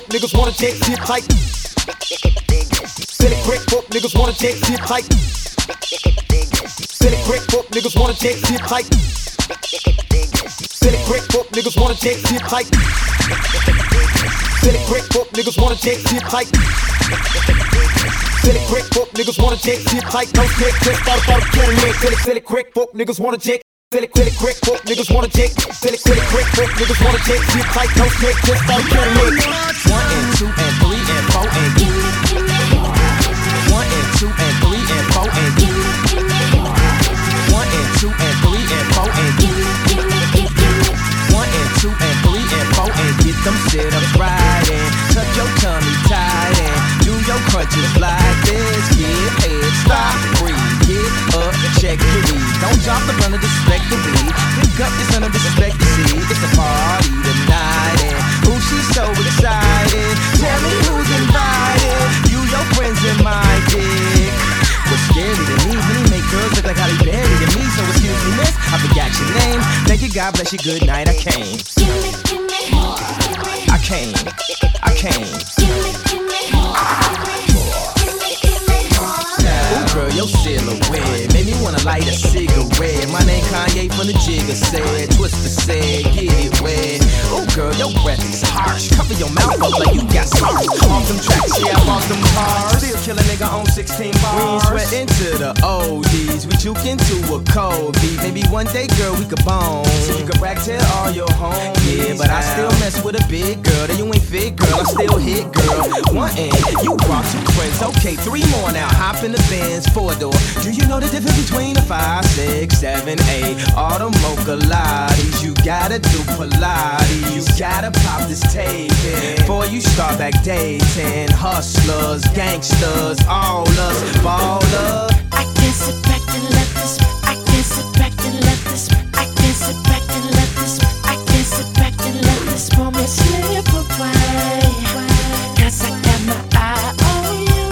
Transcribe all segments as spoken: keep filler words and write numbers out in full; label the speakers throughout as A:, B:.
A: niggas wanna take shit tight. Silly crick fuck niggas wanna take shit tight. Silly crick fuck niggas wanna take shit tight. Silly crick fuck niggas wanna take shit tight. Silly crick fuck niggas wanna take shit tight. Silly crick fuck niggas wanna take shit tight. No snake, just thought about a killing leg. Silly silly crick fuck niggas wanna take. Silly silly crick fuck niggas wanna take. Silly silly crick fuck niggas wanna take shit tight. No snake, just thought about a killing leg.
B: One and two and three and four and get. One and two and three and four and get. One and two and three and four and get. One and two and three and four and get them sit-ups right and tuck your tummy tight and do your crunches like this. Get head, stop, breathe, get up, check your weed. Don't drop the run of disrespect the weed. Pick up your son of disrespect the seed. It's a party tonight and ooh, she's so excited. Tell me who's invited. You, your friends, and my dick. What's scary to me when he make girls look like Halle Berry to me. So excuse me, miss, I forgot your name. Thank you, God bless you, good night. I came. I came. I came. Ooh, girl, your silhouette made me wanna light a cigarette. My name Kanye from the Jigga said. Twister said, get it wet. Ooh, girl, your breath is harsh. Cover your mouth up like you got sauce. Off them tracks, yeah, I bought them cars. Still kill a nigga on sixteen bars. We ain't sweat into the O Ds. We juke into a cold beat. Maybe one day, girl, we could bone. So you can brag, tell all your homies. Yeah, but I still mess with a big girl. Then you ain't fit, girl. I still hit, girl. One end, you brought two friends. Okay, three more now. Hop in the Benz, four door. Do you know the difference between a five, six, seven, eight? All the mocha lotties. You gotta do Pilates. You gotta pop this tape in before you start back dating. Hustlers, gangsters, all us ballers.
C: I can't sit back and let this. I can't sit back and let this. I can't sit back and let this. I can't sit back and let this moment slip away. Cause I got my eye on you.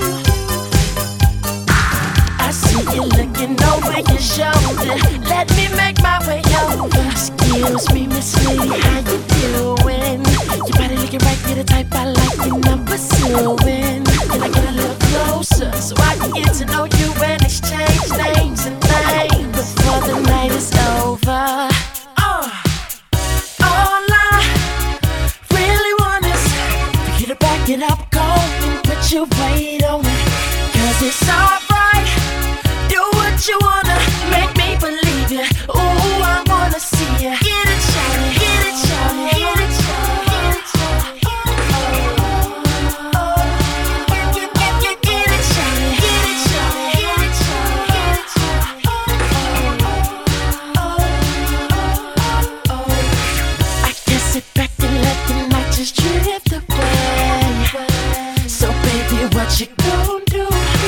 C: I see you looking over your shoulder. Let me make my way over. Excuse me, Miss Lady, how you doing? Your body looking right, you're the type I like and I'm pursuing. Can I get a little closer so I can get to know you and exchange names and things before the night is over? Uh, all I really want is for you to back it up, go and put your weight on it. Cause it's alright, do what you wanna, make me believe you. Ooh, I wanna see you. Get it, shout it, get it, shout it, get it, shout it, get it, shout it. Oh, oh, get, get, get, get, get it, shout it, get it, shout it, get it, shout it, get it, shout it. Oh, oh, oh. I can't sit back and let the night just drift away. So baby, what you gon' do?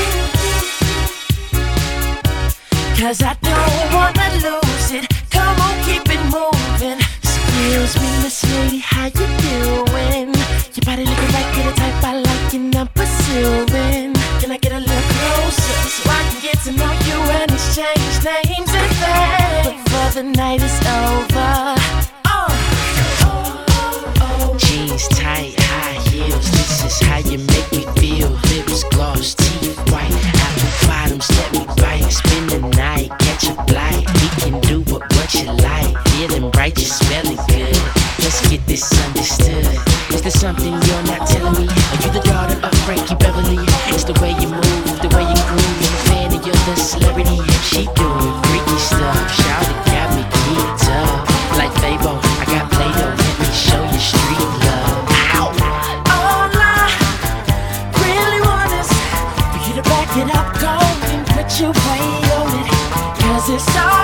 C: Cause I don't wanna lose it. Come on, keep it moving. Excuse me, Miss Lady, how you doing? Your body looking right, you're the type I like and I'm pursuing. Can I get a little closer so I can get to know you and exchange names and things before the night is over? Oh, oh, oh.
D: Jeans tight, high heels. This is how you make me feel. Lips gloss, teeth white. Apple bottoms, let me bite. Spend the night, catch a flight. We can do what, what you like. Feeling right, you smelling good. Let's get this understood. Is there something you're not telling me? Are you the daughter of Frankie Beverly? It's the way you move, the way you groove. I'm a fan of you're the celebrity. She doing freaky stuff. Shout it, got me geeked up. Like Fabo, I got Play-Doh. Let me show you street love. Ow!
C: All I really want is for you to back it up, go and put your weight on it. Cause it's all